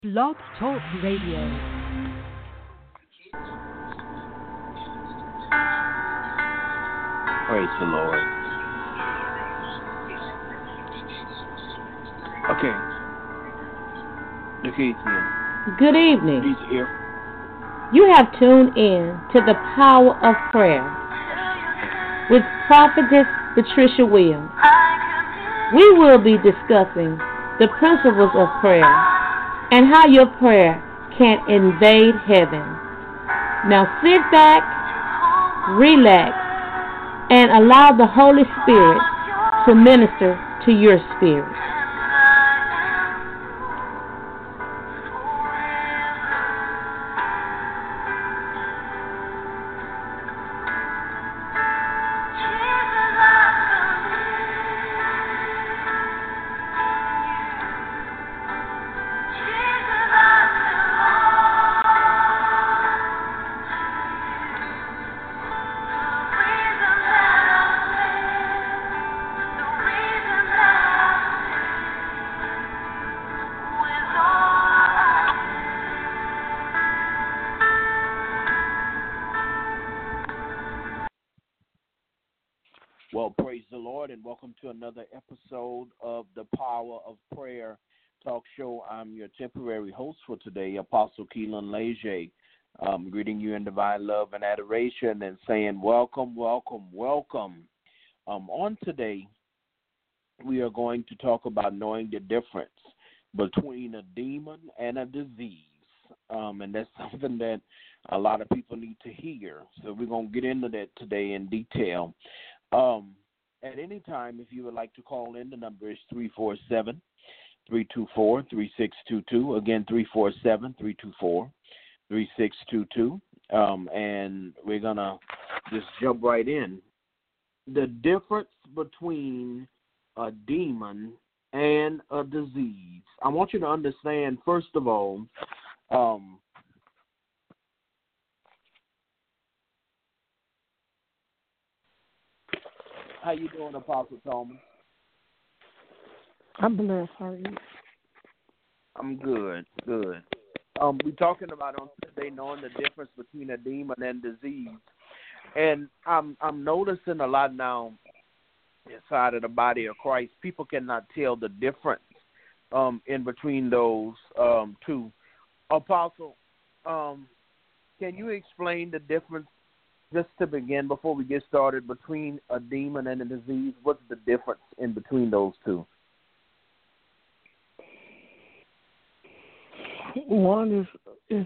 Blog Talk Radio. Praise the Lord. Okay. Look here. Good evening. He's here. You have tuned in to the Power of Prayer with Prophetess Patricia Williams. We will be discussing the principles of prayer and how your prayer can invade heaven. Now sit back, relax, and allow the Holy Spirit to minister to your spirit. Well, praise the Lord, and welcome to another episode of the Power of Prayer talk show. I'm your temporary host for today, Apostle Keelan Leger, greeting you in divine love and adoration and saying welcome, welcome, welcome. On today, we are going to talk about knowing the difference between a demon and a disease, and that's something that a lot of people need to hear. So we're going to get into that today in detail. At any time, if you would like to call in, the number is 347-324-3622. Again, 347-324-3622. And we're going to just jump right in. The difference between a demon and a disease. I want you to understand, first of all, how you doing, Apostle Thomas? I'm blessed. How are you? I'm good, good. We're talking about on today knowing the difference between a demon and disease, and I'm noticing a lot now inside of the body of Christ. People cannot tell the difference in between those two. Apostle, can you explain the difference? Just to begin, before we get started, between a demon and a disease, what's the difference in between those two? One is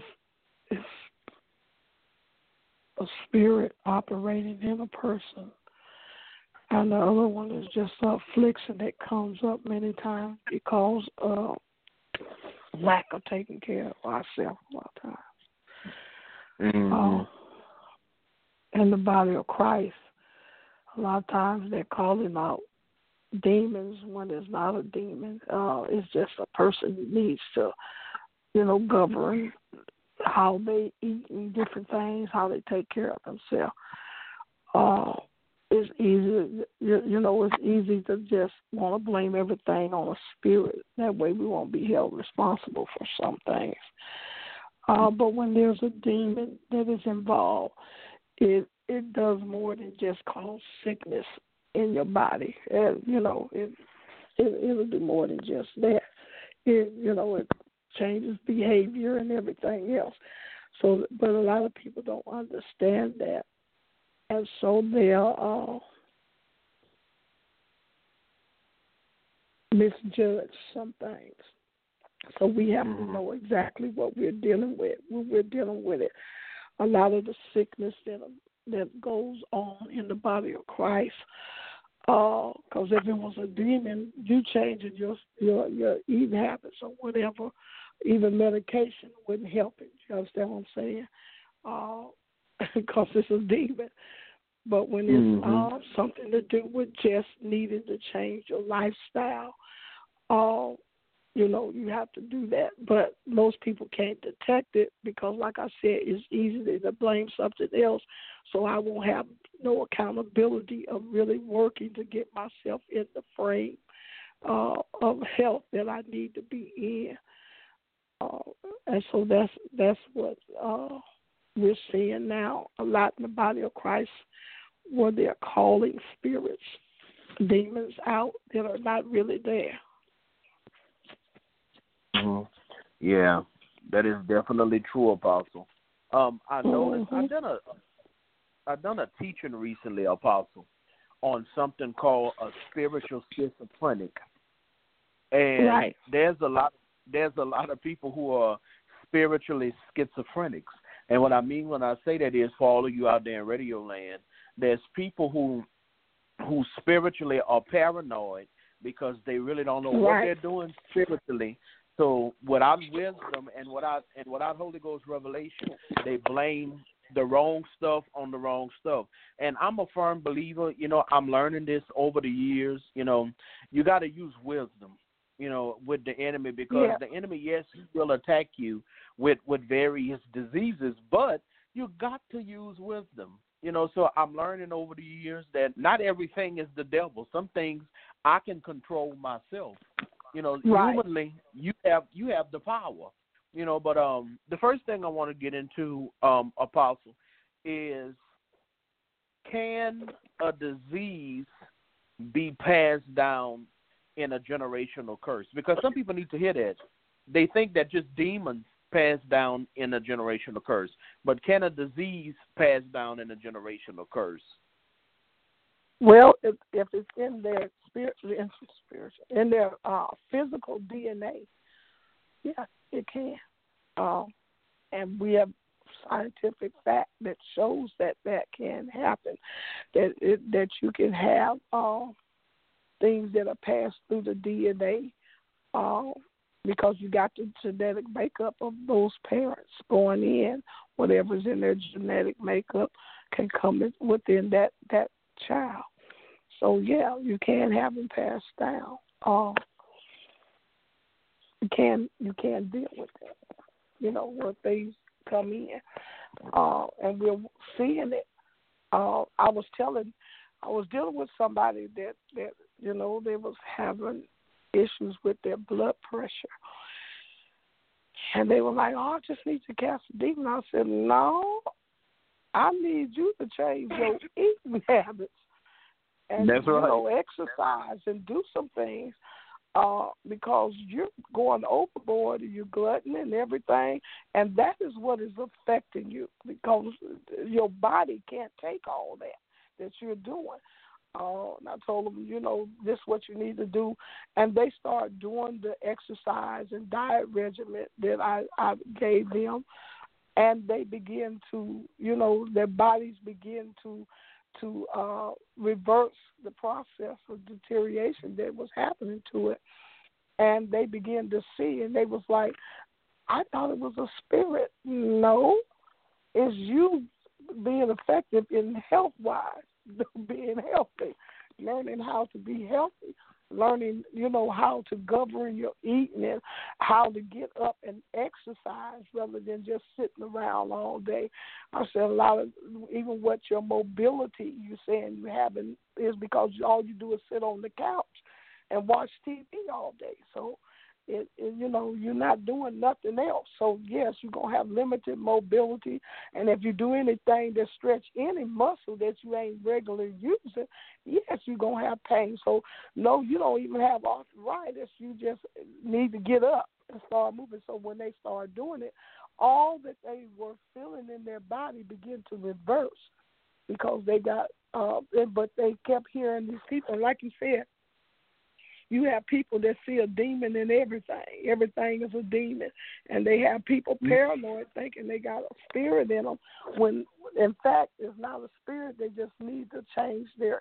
a spirit operating in a person, and the other one is just an affliction that comes up many times because of lack of taking care of ourselves a lot of times. Mm-hmm. In the body of Christ, a lot of times they're calling out demons when it's not a demon. It's just a person who needs to, govern how they eat and different things, how they take care of themselves. It's easy, it's easy to just want to blame everything on a spirit. That way we won't be held responsible for some things. But when there's a demon that is involved, it does more than just cause sickness in your body. And, it'll do more than just that. It changes behavior and everything else. So, but a lot of people don't understand that. And so they'll misjudge some things. So we have to know exactly what we're dealing with when we're dealing with it. A lot of the sickness that goes on in the body of Christ, because if it was a demon, you changing your eating habits or whatever, even medication wouldn't help it. You understand what I'm saying? Because it's a demon. But when it's something to do with just needing to change your lifestyle, you have to do that. But most people can't detect it because, like I said, it's easy to blame something else. So I won't have no accountability of really working to get myself in the frame of health that I need to be in. And so that's what we're seeing now a lot in the body of Christ, where they're calling spirits, demons out that are not really there. Mm-hmm. Yeah, that is definitely true, Apostle. I noticed I've done a teaching recently, Apostle, on something called a spiritual schizophrenic, and there's a lot of people who are spiritually schizophrenics. And what I mean when I say that is, for all of you out there in Radio Land, there's people who spiritually are paranoid because they really don't know what they're doing spiritually. So without wisdom and without Holy Ghost revelation, they blame the wrong stuff on the wrong stuff. And I'm a firm believer, I'm learning this over the years, you got to use wisdom, with the enemy, because the enemy, yes, he will attack you with various diseases, but you got to use wisdom. So I'm learning over the years that not everything is the devil. Some things I can control myself. Humanly, you have the power. But the first thing I want to get into, Apostle, is, can a disease be passed down in a generational curse? Because some people need to hear that. They think that just demons pass down in a generational curse. But can a disease pass down in a generational curse? Well, if it's in their in their physical DNA, yeah, it can. And we have scientific fact that shows that can happen. That you can have things that are passed through the DNA, because you got the genetic makeup of those parents going in. Whatever's in their genetic makeup can come within that child. So yeah, you can have them passed down. You can deal with it. Where things come in, and we're seeing it. I was dealing with somebody that they was having issues with their blood pressure, and they were like, "Oh, I just need to cast a demon." I said, "No, I need you to change your eating habits and exercise and do some things, because you're going overboard and you're glutton and everything, and that is what is affecting you, because your body can't take all that you're doing." And I told them, this is what you need to do. And they start doing the exercise and diet regimen that I gave them. And they begin to, their bodies begin to reverse the process of deterioration that was happening to it. And they began to see, and they was like, "I thought it was a spirit." No, it's you being effective in health-wise, being healthy, learning how to be healthy, learning, how to govern your eating and how to get up and exercise rather than just sitting around all day. I said a lot of, even what your mobility you're saying you having is because all you do is sit on the couch and watch TV all day. So, you're not doing nothing else. So, yes, you're going to have limited mobility. And if you do anything that stretch any muscle that you ain't regularly using, yes, you're going to have pain. So, no, you don't even have arthritis. You just need to get up and start moving. So when they start doing it, all that they were feeling in their body begin to reverse because they got, but they kept hearing these people. Like you said, you have people that see a demon in everything. Everything is a demon. And they have people paranoid thinking they got a spirit in them when, in fact, it's not a spirit. They just need to change their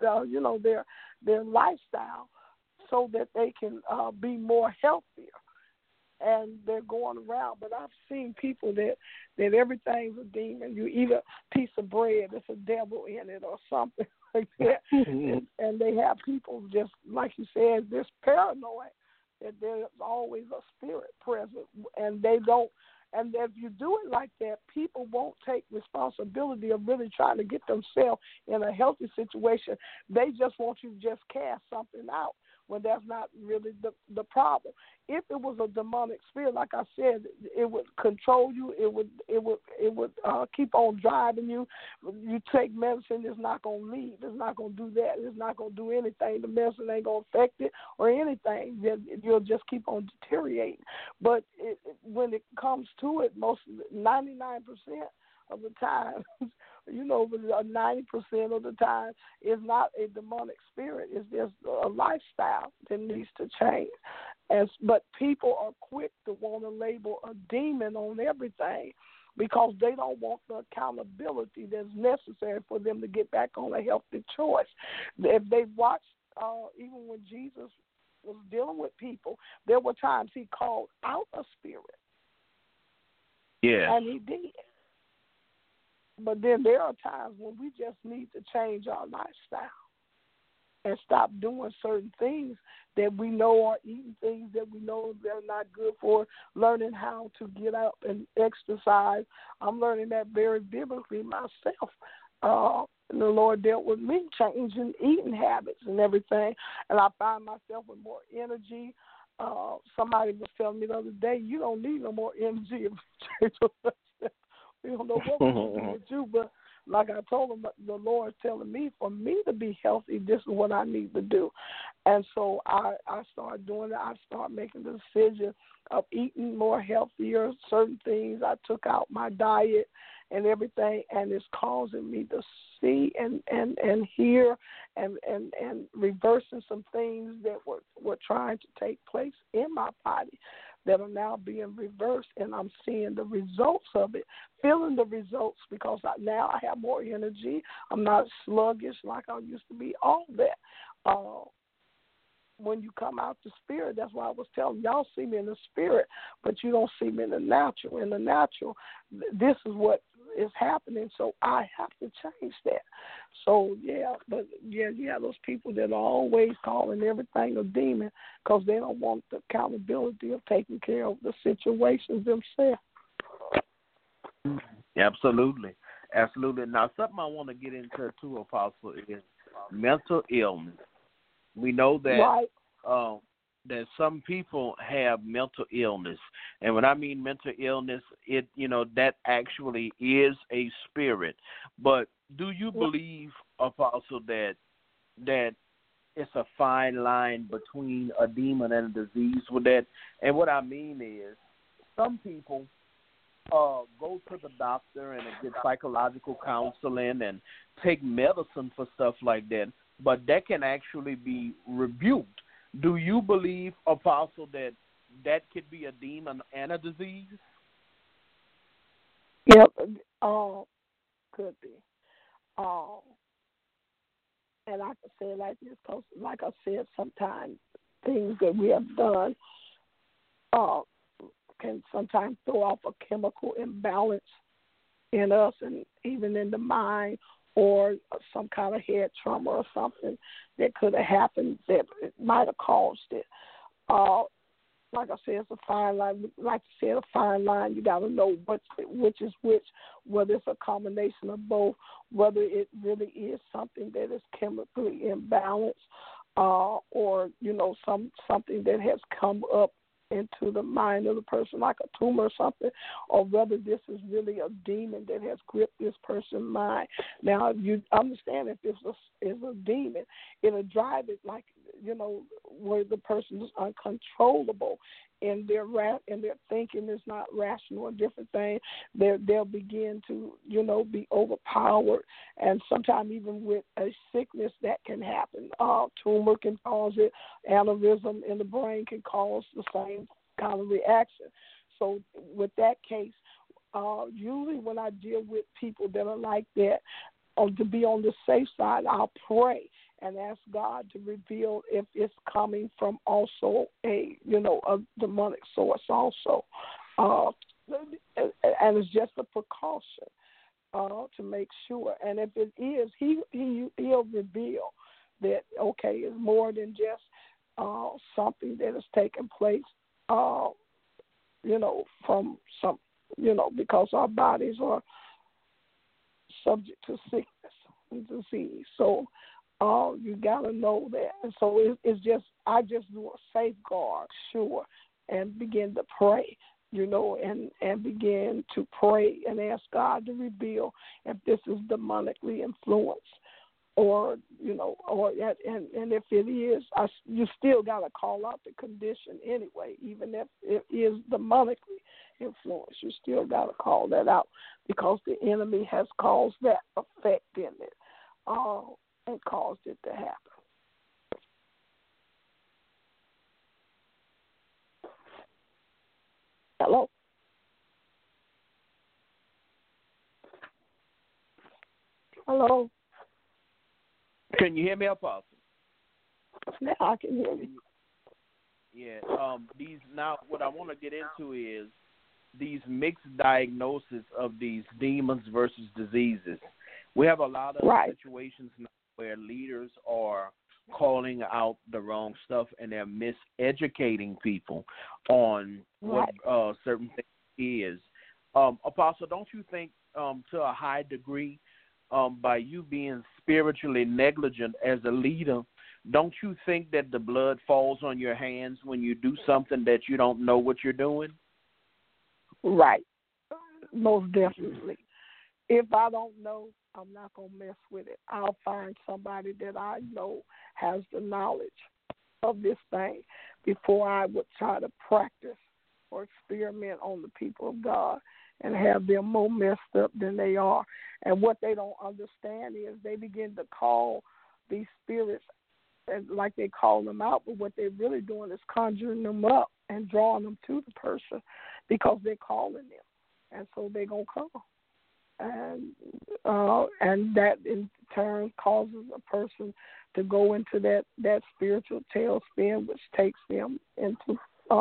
lifestyle so that they can be more healthier. And they're going around. But I've seen people that everything's a demon. You eat a piece of bread, there's a devil in it or something like that. And they have people just, like you said, this paranoid that there's always a spirit present. And they don't, and if you do it like that, people won't take responsibility of really trying to get themselves in a healthy situation. They just want you to just cast something out. when that's not really the problem. If it was a demonic spirit, like I said, it would control you. It would keep on driving you. You take medicine, it's not gonna leave. It's not gonna do that. It's not gonna do anything. The medicine ain't gonna affect it or anything. You'll just keep on deteriorating. But when it comes to it, 99% of the time, 90% of the time, it's not a demonic spirit. It's just a lifestyle that needs to change. But people are quick to want to label a demon on everything because they don't want the accountability that's necessary for them to get back on a healthy choice. If they watched, even when Jesus was dealing with people, there were times he called out a spirit. Yeah. And he did. But then there are times when we just need to change our lifestyle and stop doing certain things that we know are eating things that we know they're not good for, learning how to get up and exercise. I'm learning that very biblically myself. And the Lord dealt with me changing eating habits and everything, and I find myself with more energy. Somebody was telling me the other day, you don't need no more energy if you change your lifestyle. We don't know what we're going to do with you, but like I told him, the Lord's telling me, for me to be healthy, this is what I need to do. And so I started doing it. I started making the decision of eating more healthier, certain things. I took out my diet and everything, and it's causing me to see and hear and reversing some things that were trying to take place in my body that are now being reversed, and I'm seeing the results of it, feeling the results because now I have more energy. I'm not sluggish like I used to be, all that. When you come out the spirit, that's why I was telling y'all see me in the spirit, but you don't see me in the natural. In the natural, this is what is happening, so I have to change that. So, you have those people that are always calling everything a demon because they don't want the accountability of taking care of the situations themselves. Absolutely. Now, something I want to get into, too, Apostle, is mental illness. We know that right. That some people have mental illness, and when I mean mental illness, that actually is a spirit. But do you believe, Apostle, that it's a fine line between a demon and a disease with that? And what I mean is, some people go to the doctor and get psychological counseling and take medicine for stuff like that, but that can actually be rebuked. Do you believe, Apostle, that could be a demon and a disease? Yep, could be. And I can say it like this because, like I said, sometimes things that we have done can sometimes throw off a chemical imbalance in us and even in the mind, or some kind of head trauma or something that could have happened that might have caused it. Like I said, it's a fine line. Like you said, a fine line. You got to know which is which, whether it's a combination of both, whether it really is something that is chemically imbalanced, or something that has come up into the mind of the person, like a tumor or something, or whether this is really a demon that has gripped this person's mind. Now, you understand if this is a demon, it'll drive it like, where the person is uncontrollable in their thinking is not rational, and different things. They'll begin to, be overpowered, and sometimes even with a sickness that can happen. Tumor can cause it. Aneurysm in the brain can cause the same kind of reaction. So with that case, usually when I deal with people that are like that, to be on the safe side, I'll pray and ask God to reveal if it's coming from also a demonic source also. And it's just a precaution to make sure. And if it is, he'll reveal that, okay, it's more than just something that has taken place, from some, because our bodies are subject to sickness and disease. So You gotta know that. And so it's just, I just do a safeguard, sure, and begin to pray, and begin to pray and ask God to reveal if this is demonically influenced, or and if it is, you still gotta call out the condition anyway, even if it is demonically influenced. You still gotta call that out because the enemy has caused that effect in it, and caused it to happen. Hello? Hello? Can you hear me, Apostle? Now I can hear you. Yeah. Now what I want to get into is these mixed diagnoses of these demons versus diseases. We have a lot of situations now where leaders are calling out the wrong stuff and they're miseducating people on what certain things is. Apostle, don't you think to a high degree, by you being spiritually negligent as a leader, don't you think that the blood falls on your hands when you do something that you don't know what you're doing? Right. Most definitely. If I don't know, I'm not going to mess with it. I'll find somebody that I know has the knowledge of this thing before I would try to practice or experiment on the people of God and have them more messed up than they are. And what they don't understand is they begin to call these spirits like they call them out, but what they're really doing is conjuring them up and drawing them to the person because they're calling them. And so they're going to come. And that in turn causes a person to go into that spiritual tailspin, which takes them into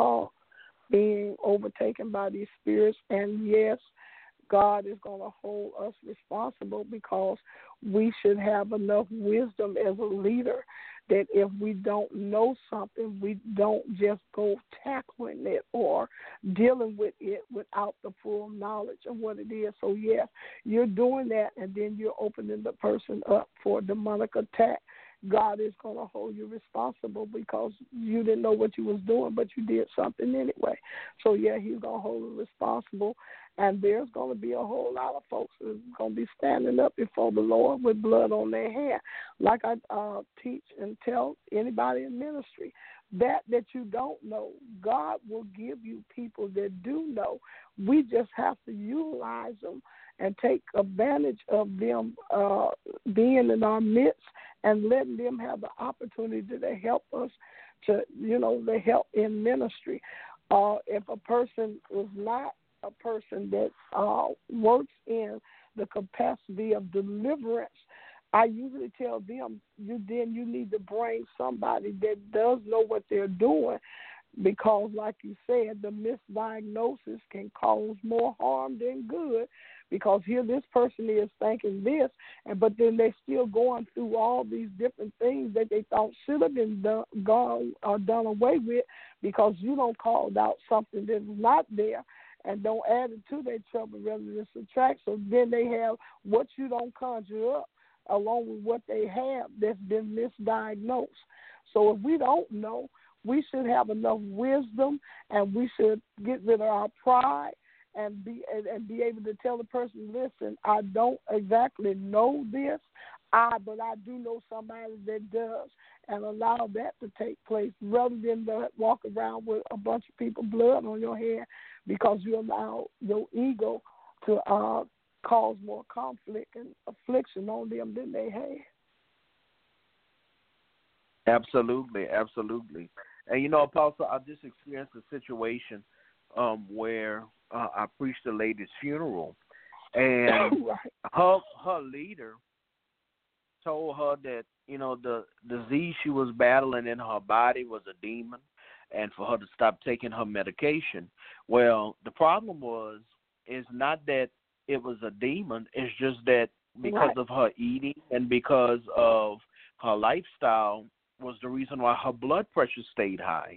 being overtaken by these spirits. And yes, God is going to hold us responsible because we should have enough wisdom as a leader that if we don't know something, we don't just go tackling it or dealing with it without the full knowledge of what it is. So, yes, you're doing that, and then you're opening the person up for a demonic attack. God is going to hold you responsible because you didn't know what you was doing, but you did something anyway. So, yeah, he's going to hold you responsible, and there's going to be a whole lot of folks who's going to be standing up before the Lord with blood on their hand. Like I teach and tell anybody in ministry, that you don't know, God will give you people that do know. We just have to utilize them and take advantage of them being in our midst and letting them have the opportunity to help us to help in ministry. If a person is not a person that works in the capacity of deliverance, I usually tell them, you need to bring somebody that does know what they're doing, because like you said, the misdiagnosis can cause more harm than good, because here this person is thinking this, but then they're still going through all these different things that they thought should have been done away with, because you don't call out something that's not there and don't add it to their trouble rather than subtract. So then they have what you don't conjure up along with what they have that's been misdiagnosed. So if we don't know, we should have enough wisdom, and we should get rid of our pride and be able to tell the person, listen, I don't exactly know this, but I do know somebody that does, and allow that to take place rather than walk around with a bunch of people blood on your head because you allow your ego to cause more conflict and affliction on them than they have. Absolutely, absolutely. And, Apostle, I just experienced a situation where I preached a lady's funeral, and her leader told her that, the disease she was battling in her body was a demon, and for her to stop taking her medication. Well, the problem is not that it was a demon, it's just that because of her eating and because of her lifestyle was the reason why her blood pressure stayed high.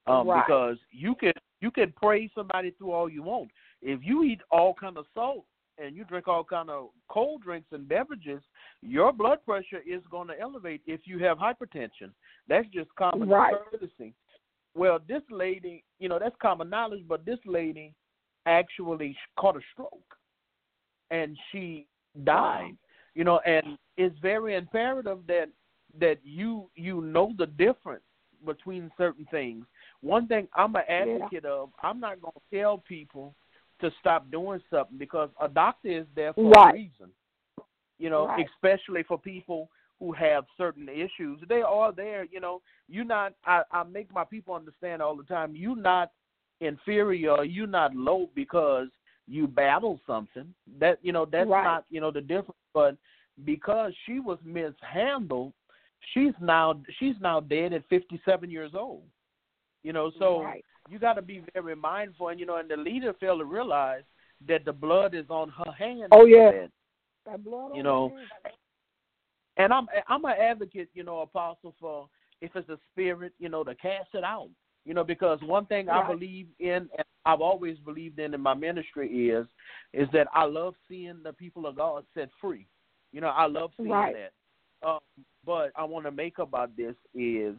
Because you could praise somebody through all you want. If you eat all kind of salt, and you drink all kind of cold drinks and beverages, your blood pressure is going to elevate if you have hypertension. That's just common courtesy. Well, this lady, that's common knowledge, but this lady actually caught a stroke, and she died. And it's very imperative that you know the difference between certain things. One thing I'm an advocate of, I'm not going to tell people to stop doing something, because a doctor is there for a reason. Especially for people who have certain issues. They are there, you're not, I make my people understand all the time, you're not inferior, you're not low because you battle something. That's not, the difference. But because she was mishandled, she's now dead at 57 years old. So you got to be very mindful, and and the leader failed to realize that the blood is on her hands. Oh yeah, that blood. And I'm an advocate, Apostle, for if it's a spirit, to cast it out. Because one thing I believe in, and I've always believed in my ministry is that I love seeing the people of God set free. I love seeing that. But I want to make about this is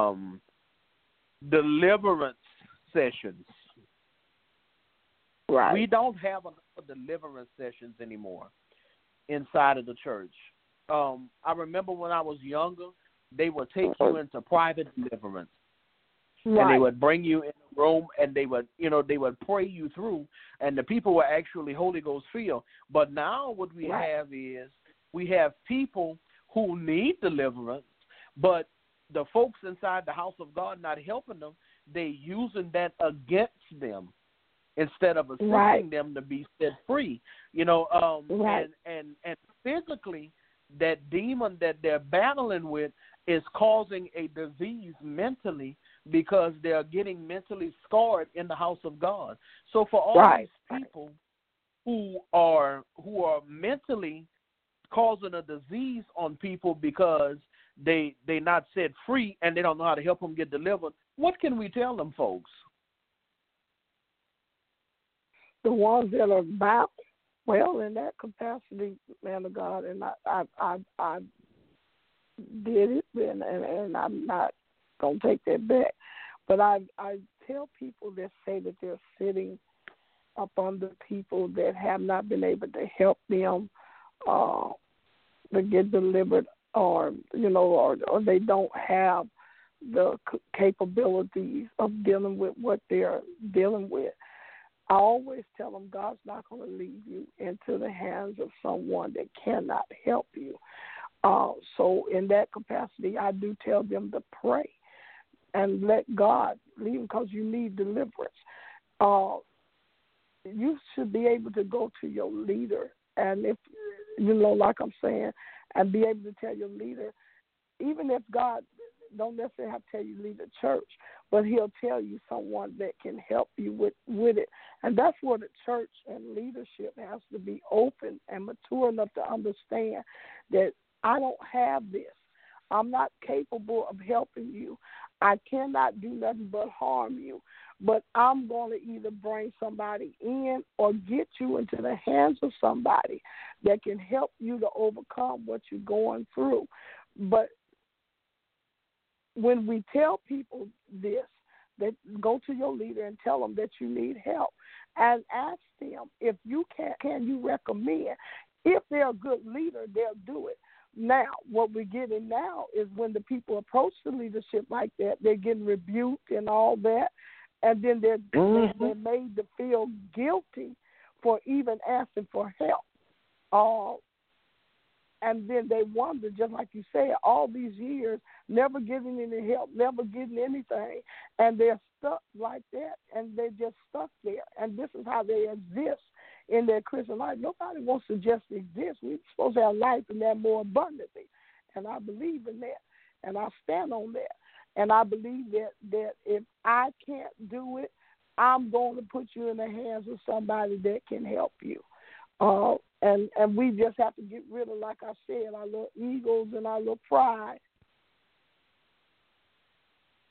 deliverance sessions. Right. We don't have enough deliverance sessions anymore inside of the church. I remember when I was younger, they would take you into private deliverance. And they would bring you in a room, and they would pray you through, and the people were actually Holy Ghost filled. But now what we have is we have people who need deliverance, but the folks inside the house of God not helping them, they using that against them instead of assisting them to be set free. And physically, that demon that they're battling with is causing a disease mentally, because they're getting mentally scarred in the house of God. So for all these people who are mentally causing a disease on people because they not set free and they don't know how to help them get delivered, what can we tell them, folks? The ones that are bound, well, in that capacity, man of God, and I did it, and I'm not going to take that back. But I tell people that say that they're sitting up under people that have not been able to help them to get delivered, or they don't have the capabilities of dealing with what they're dealing with. I always tell them God's not going to leave you into the hands of someone that cannot help you. So in that capacity, I do tell them to pray and let God lead them, because you need deliverance. You should be able to go to your leader, and if, like I'm saying, and be able to tell your leader, even if God don't necessarily have to tell you to leave the church, but he'll tell you someone that can help you with it. And that's where the church and leadership has to be open and mature enough to understand that I don't have this. I'm not capable of helping you. I cannot do nothing but harm you. But I'm going to either bring somebody in or get you into the hands of somebody that can help you to overcome what you're going through. But when we tell people this, that go to your leader and tell them that you need help, and ask them if you can you recommend. If they're a good leader, they'll do it. Now, what we're getting now is when the people approach the leadership like that, they're getting rebuked and all that, and then they're made to feel guilty for even asking for help. And then they wonder, just like you said, all these years, never getting any help, never getting anything, and they're stuck like that, and they're just stuck there. And this is how they exist in their Christian life. Nobody wants to just exist. We're supposed to have life and that more abundantly. And I believe in that, and I stand on that. And I believe that if I can't do it, I'm going to put you in the hands of somebody that can help you. And we just have to get rid of, like I said, our little egos and our little pride.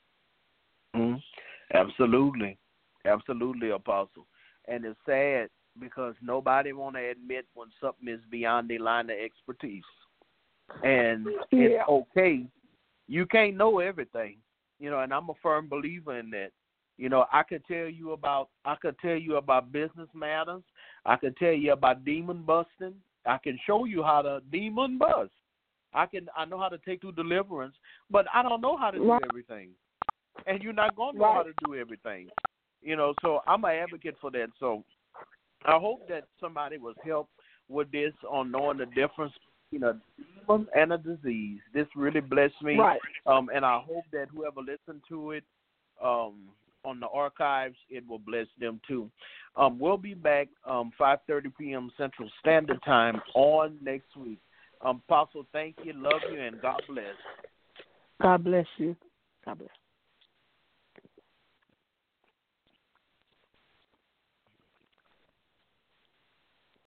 Absolutely. Absolutely, Apostle. And it's sad, because nobody want to admit when something is beyond their line of expertise. And it's okay. You can't know everything, you know, and I'm a firm believer in that. You know, I could tell you about business matters. I could tell you about demon busting. I can show you how to demon bust. I know how to take through deliverance, but I don't know how to do everything. And you're not going to know how to do everything. You know, so I'm an advocate for that. So I hope that somebody was helped with this on knowing the difference between a demon and a disease. This really blessed me. Right. And I hope that whoever listened to it on the archives, it will bless them too. We'll be back 5:30 p.m. Central Standard Time on next week. Apostle, thank you, love you, and God bless. God bless you. God bless.